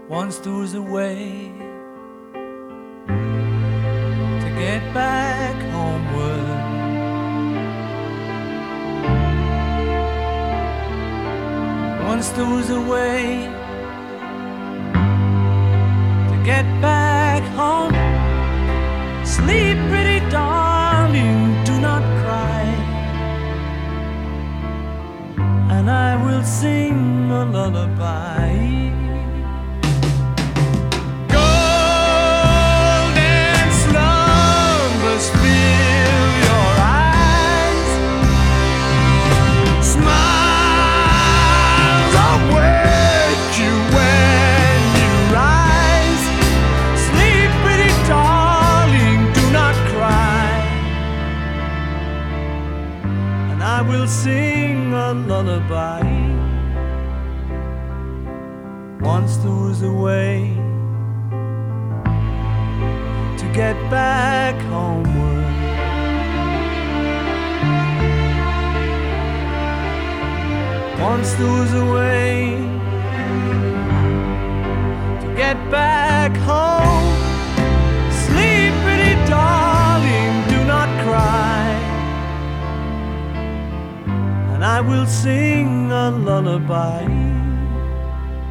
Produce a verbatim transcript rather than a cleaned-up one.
Once there was a way to get back homeward. Once there was a way to get back home. Sleep, pretty darling, do not cry, and I will sing a lullaby. I will sing a lullaby. Once there was a way to get back homeward. Once there was a way to get back home. Sleep, pretty darling, do not cry, and I will sing a lullaby.